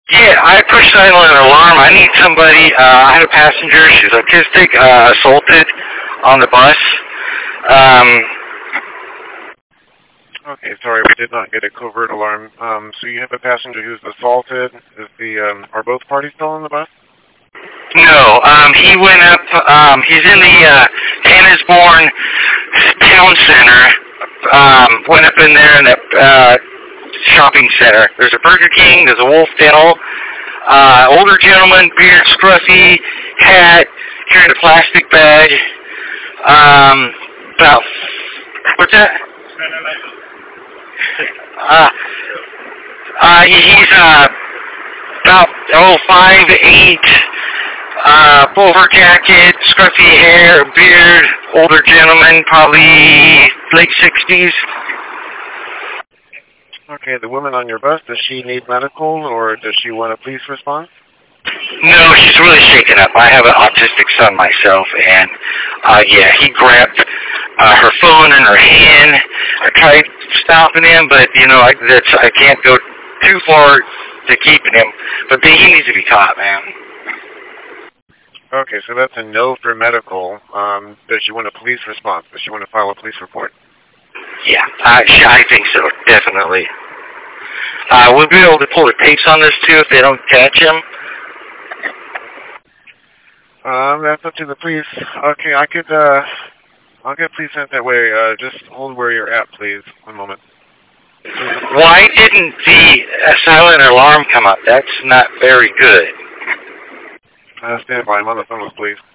Yeah, I pushed silent alarm. I need somebody. I had a passenger. She's autistic, assaulted on the bus. Um, Okay, sorry, we did not get a covert alarm. So you have a passenger who's assaulted. Are both parties still on the bus? no, he went up. He's in the Tannisbourne Town Center. Went up in there in that shopping center. There's a Burger King. There's a Wolf Dental. Older gentleman, beard, scruffy, hat, carrying a plastic bag. About what's that? He's about 5'8", pullover jacket, scruffy hair, beard, older gentleman, probably late 60s. Okay, the woman on your bus, does she need medical or does she want a police response? No, she's really shaken up. I have an autistic son myself, and yeah, he grabbed her phone in her hand. I tried stopping him, but I can't go too far to keeping him. But he needs to be caught, man. Okay, so that's a no for medical. Does she want a police response? Does she want to file a police report? Yeah, I think so, definitely. We'll be able to pull the tapes on this too if they don't catch him. That's up to the police. Okay, I'll get police sent that way. Just hold where you're at, please. One moment. Why didn't the silent alarm come up? That's not very good. Stand by. I'm on the phone with police.